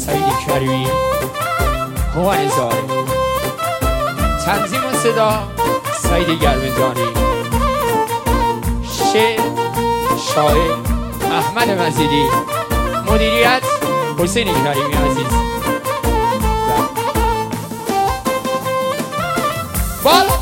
سعید کریمی هومن زاره تنظیم و صدا سعید گرمزانی شعر شاعر احمد مزیدی مدیریت حسین کریمی عزیز بالا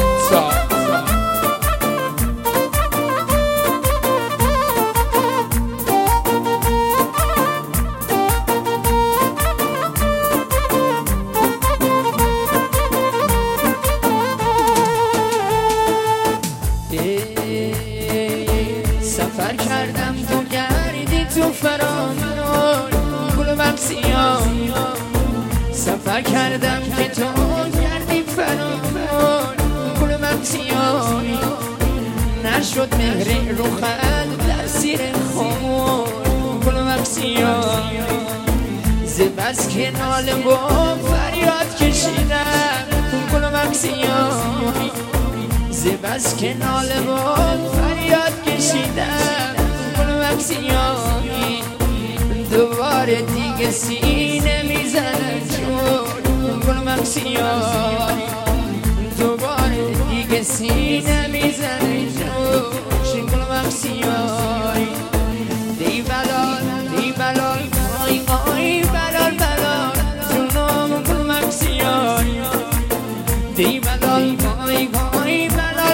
سفر کردم تو گردی تو فرامون گل مقصیان سفر کردم که تو گردی فرامون گل مقصیان نشد مهر رو خد در سیر خون گل مقصیان زبس که ناله و فریاد کشیدم گل مقصیان زبس که ناله و فریاد کشیدم گل مکسیانی دوباره دیگه سینه میزنه جون گل مکسیانی دوباره دیگه سینه میزنه جون گل مکسیانی دی بلال آی آی بلال جونم گل مکسیانی دی بلال آی آی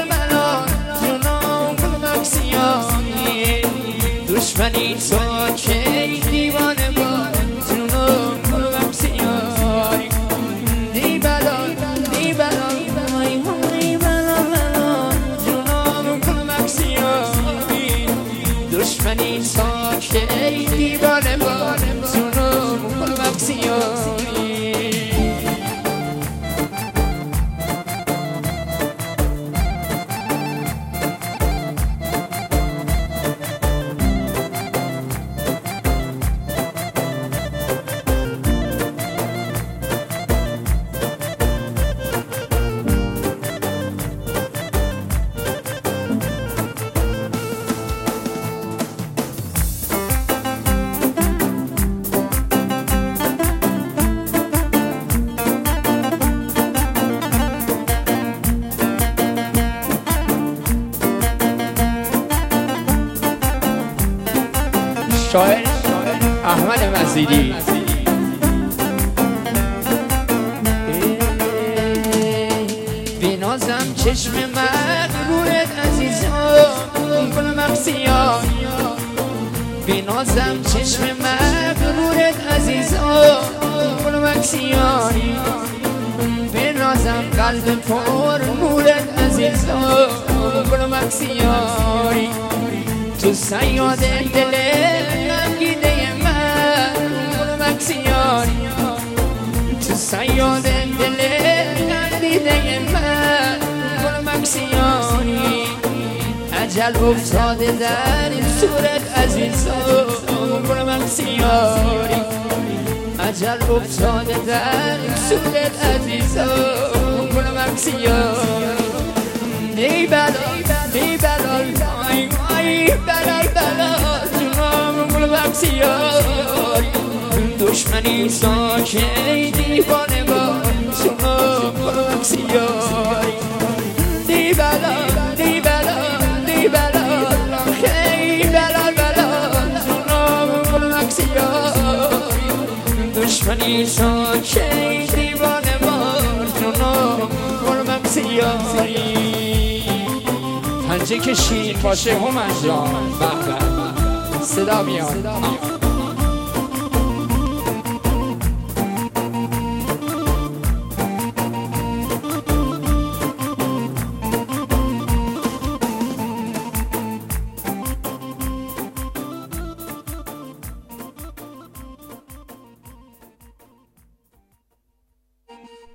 دشمنی تو که دیوانه با جنون گل مکسیانی دی بلال های های بلال جنون گل مکسیانی دشمنی تو که دیوانه با جنون گل مکسیانی شاعر احمد مزیدی بینازم چشم مغرورت عزیزم گل مقصیان بینازم چشم مغرورت عزیزم گل مقصیان بینازم قلب پر نورت عزیزم گل مقصیان تو سیاد دل نگیده من گل مکسیانی تو سیاد دل نگیده من گل مکسیانی عجل افتاده در صورت عزیزم گل مکسیانی عجل افتاده در صورت عزیزم گل مکسیانی دی بلال آی آی بلال جونم گل مکسیانی دشمنی ساکه دیوانه با جونم گل مکسیانی دی بلال خیلی بلال جونم گل مکسیانی دشمنی ساکه دیوانه با جونم گل مکسیانی پنجه که شیر باشه هومن جان به به صدا میاد